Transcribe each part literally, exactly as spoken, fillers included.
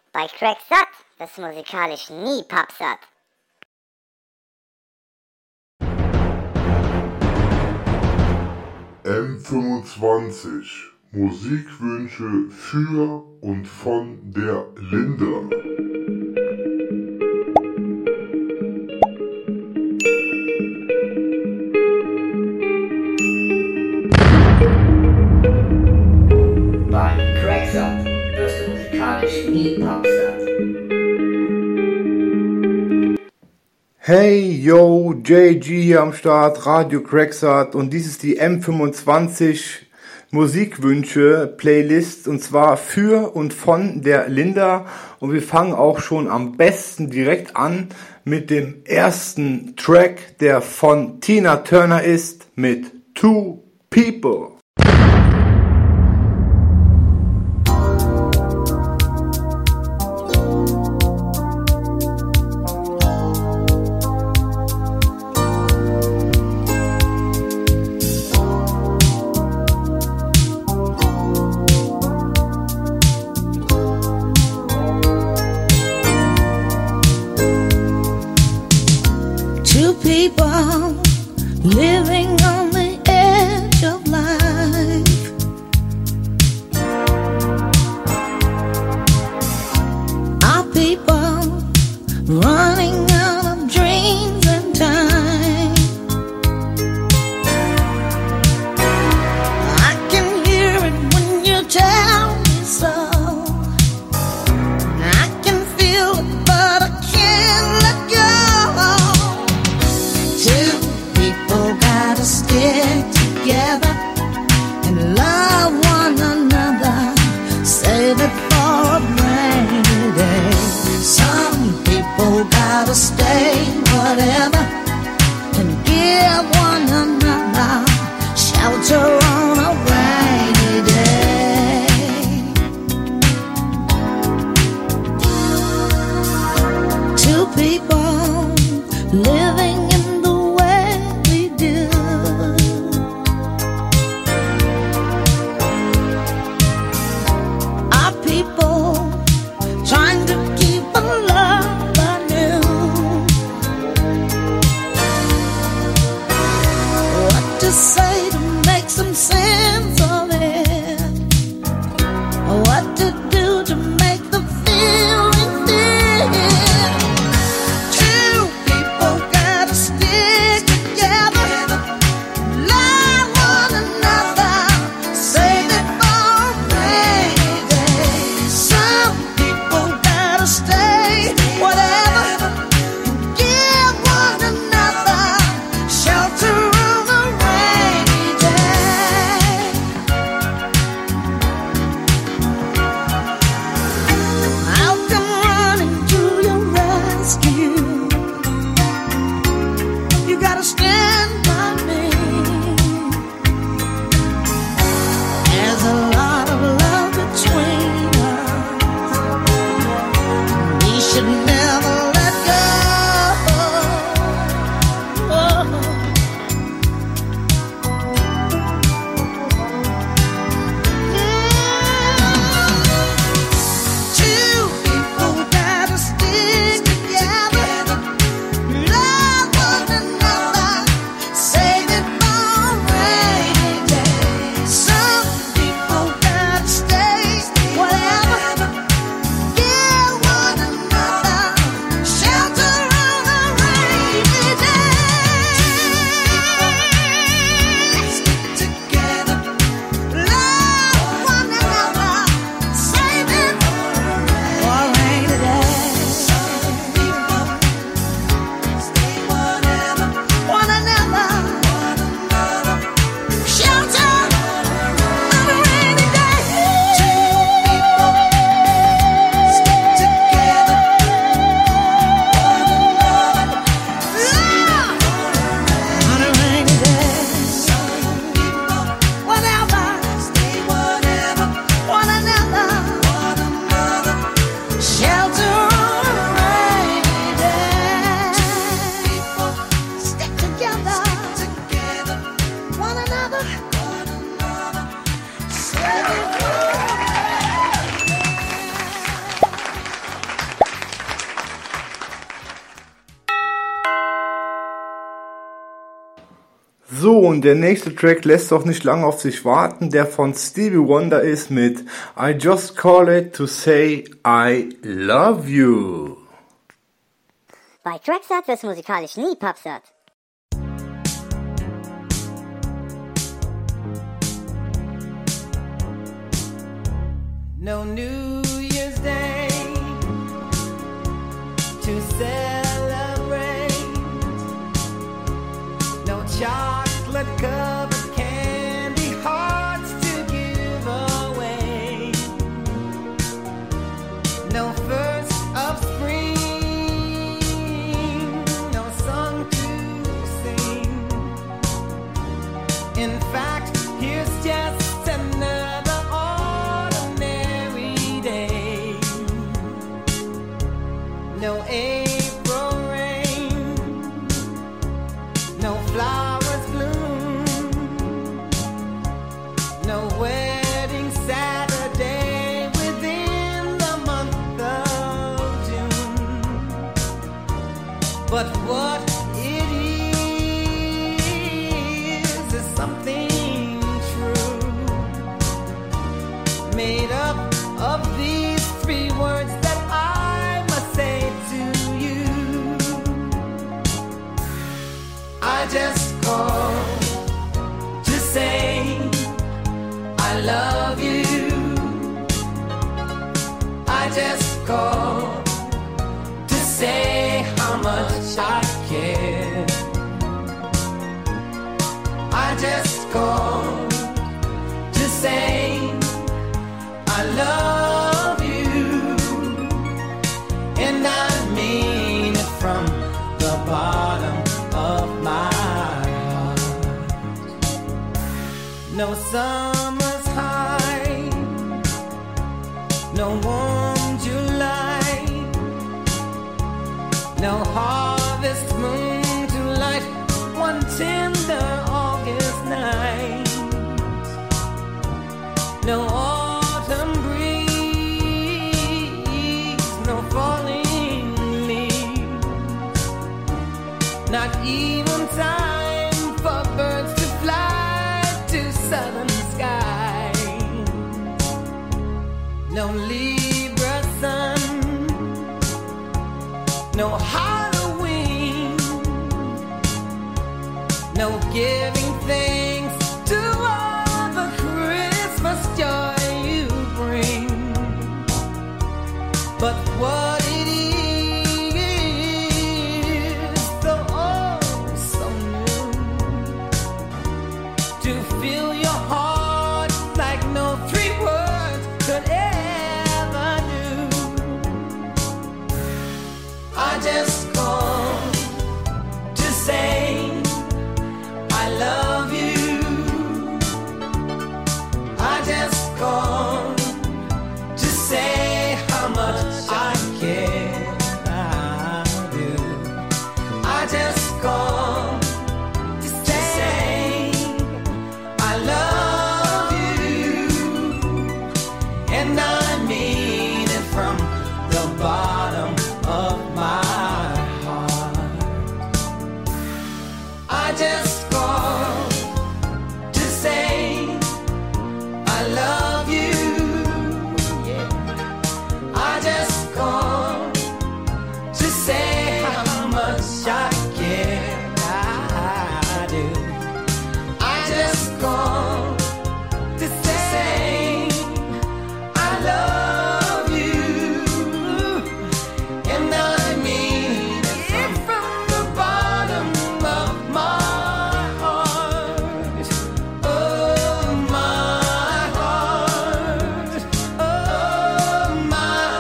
Bei Cracksatt wirst du musikalisch nie pappsatt. M fünfundzwanzig Musikwünsche für und von der Linda. Bei Cracksatt wirst du musikalisch nie pappsatt. Hey, yo, J G hier am Start, Radio Cracksatt, und dies ist die M fünfundzwanzig Musikwünsche Playlist, und zwar für und von der Linda, und wir fangen auch schon am besten direkt an mit dem ersten Track, der von Tina Turner ist, mit Two People. People living on the edge of life, our people running out of dreams and time. I can hear it when you tell me so. I can feel it, but I can't let go. Two people gotta So, und der nächste Track lässt auch nicht lange auf sich warten, der von Stevie Wonder ist mit I Just Call It to Say I Love You. Bei Cracksat wirst du musikalisch nie pappsatt. No New Year's Day to celebrate. No chocolate covered candy hearts to give away. No first of spring, no song to sing. In fact, here's just another no April rain, no flowers bloom, no wedding Saturday within the month of June. But what it is is something true, made up of these three words that I must say to you. I just called to say I love you. I just called to say how much I care. I just called to say I love you, and I mean it from the bottom of my heart. No summer's high, no warm July, no harvest moon to light one tender August night, no autumn breeze, no falling leaves, not even time for birds to fly to southern skies, no Libra sun, no Halloween, no giving thanks to all the Christmas joy you bring. But what it is, though oh so new, to fill your heart like no three words could ever do. I just called to say I love you. I just called to say how much I care. I do. I just called to say I love you, and I mean it from the bottom of my heart. I just called to say I love you. Yeah. I just called to say how much I care. I do. I just called to say I love you, and I mean it from the bottom of my heart. Oh, my heart. Oh, my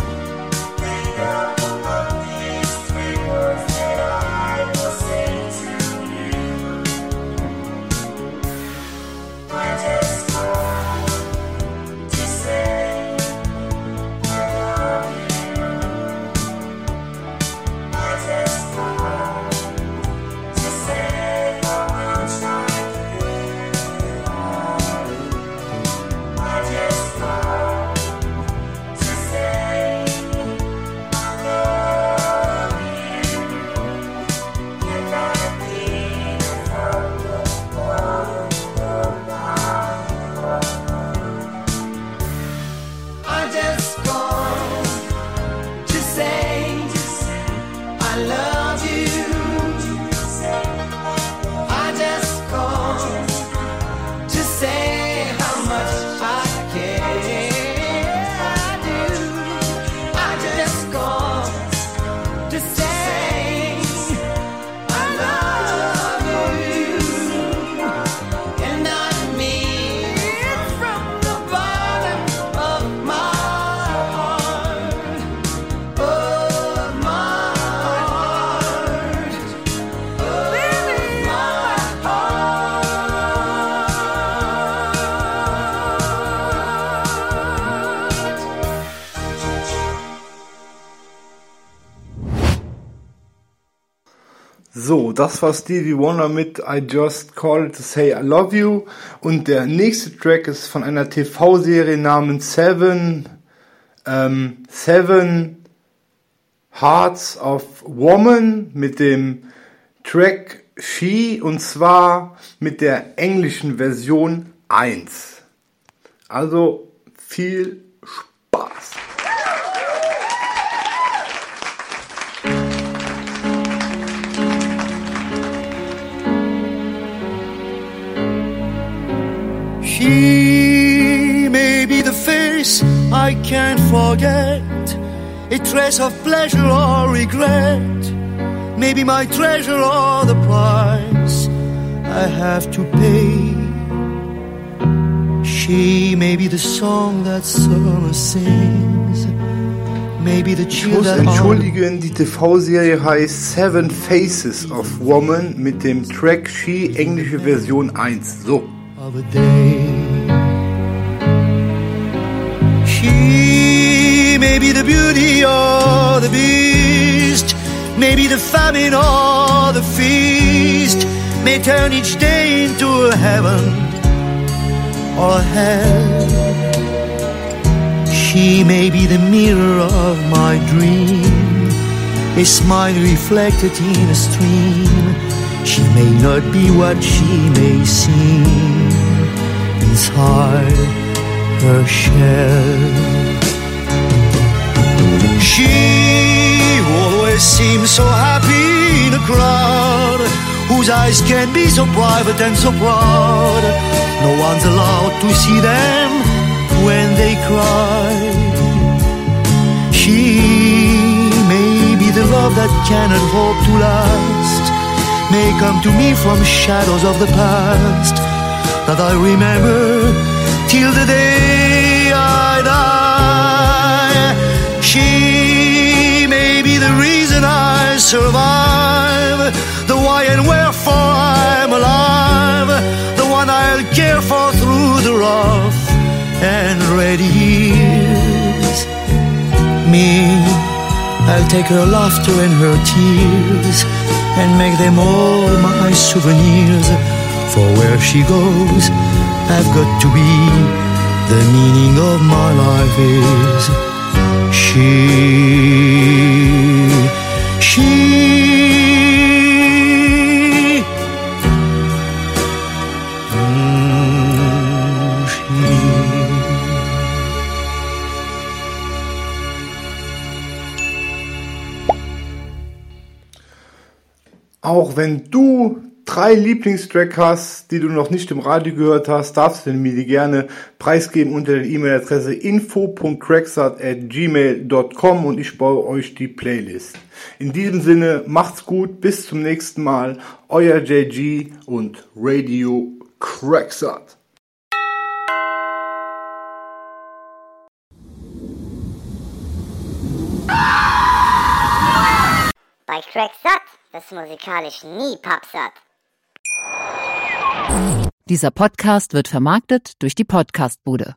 Made up of these three words that I will say to So, das war Stevie Wonder mit I Just Called to Say I Love You. Und der nächste Track ist von einer T V-Serie namens Seven, ähm, Seven Hearts of Woman mit dem Track She, und zwar mit der englischen Version eins. Also viel Spaß. She may be the face I can't forget, a trace of pleasure or regret, maybe my treasure or the price I have to pay. She may be the song that summer sings, maybe the Ich chill muss that entschuldigen, die T V-Serie heißt Seven Faces of Woman mit dem Track She, englische Version eins. So. of a day. She may be the beauty or the beast, maybe the famine or the feast, may turn each day into a heaven or a hell. She may be the mirror of my dream, a smile reflected in a stream. She may not be what she may seem inside her shell. She always seems so happy in a crowd, whose eyes can be so private and so proud. No one's allowed to see them when they cry. She may be the love that cannot hope to last, may come to me from shadows of the past that I remember till the day I die. She may be the reason I survive, the why and wherefore I'm alive, the one I'll care for through the rough and ready years. Me, I'll take her laughter and her tears and make them all my souvenirs. For where she goes, I've got to be. The meaning of my life is she, she. Mm, she. Auch wenn du drei Lieblingstracks hast, die du noch nicht im Radio gehört hast, darfst du mir die gerne preisgeben unter der E-Mail-Adresse info punkt cracksat at gmail punkt com und ich baue euch die Playlist. In diesem Sinne, macht's gut, bis zum nächsten Mal, euer J G und Radio Cracksat. Bei Cracksat wirst du musikalisch nie Popsat. Dieser Podcast wird vermarktet durch die Podcastbude.